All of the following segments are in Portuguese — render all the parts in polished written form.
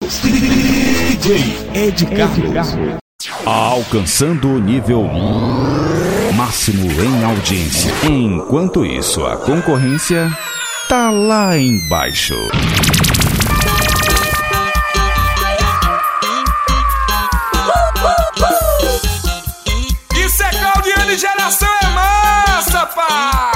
DJ Ed Carlos. Alcançando o nível máximo em audiência. Enquanto isso, a concorrência tá lá embaixo. Isso é Claudiano e Geração é massa, pá!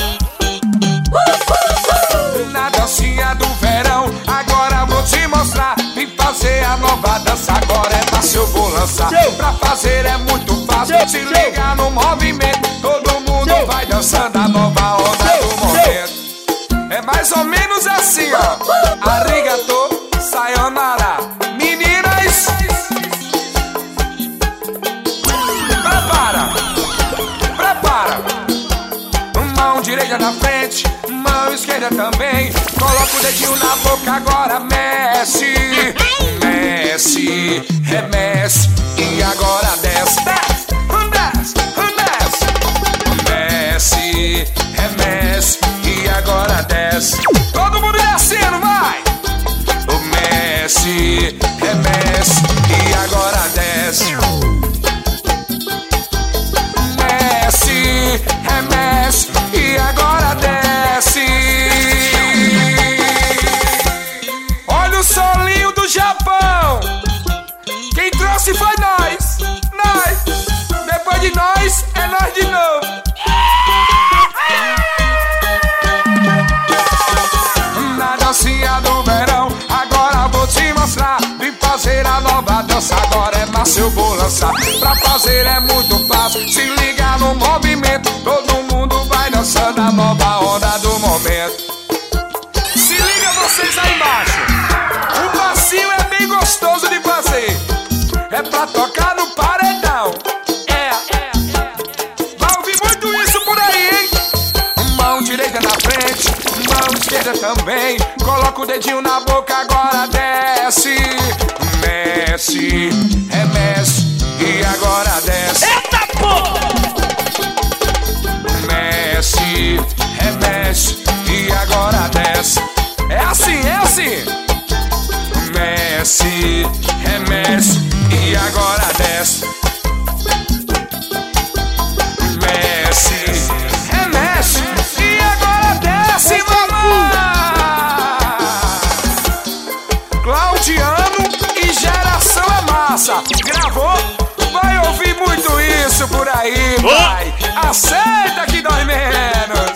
Na dancinha do verão, agora vou te mostrar. Vim fazer a nova dança, agora é massa, eu vou lançar. Pra fazer é muito fácil, se liga no movimento. Todo mundo vai dançando a nova onda do momento. É mais ou menos assim, ó. Arigato, sayonara. Meninas, prepara. Mão direita na frente, mão esquerda também. Coloca o dedinho na boca, agora mexe. Mexe, remexe. E agora desce. Desce, remexe. E agora desce. Todo mundo descendo, vai! Mexe, remexe. E agora desce. Mexe, remexe. E agora desce. Olha o solinho do Japão. Quem trouxe foi nós. Depois de nós, é nós de novo. Na dancinha do verão, agora vou te mostrar. Vim fazer a nova dança, agora é massa, eu vou lançar. Pra fazer é muito fácil, se liga no movimento. Todo mundo vai dançando a nova onda do momento. Se liga vocês aí embaixo. O passinho é bem gostoso de fazer. É pra tocar no paredão. Vai ouvir muito isso por aí, hein? Mão direita na frente, mão esquerda também. Coloca o dedinho na boca, agora desce. Mexe, remexe. E agora desce. Eita porra! Mexe, remexe. E agora desce. É assim. Mexe, remexe. E agora desce. Mexe, remexe. E agora desce, mamãe. Claudiano e Geração é massa. Gravou? Vai ouvir muito isso por aí, vai. Aceita que dói menos.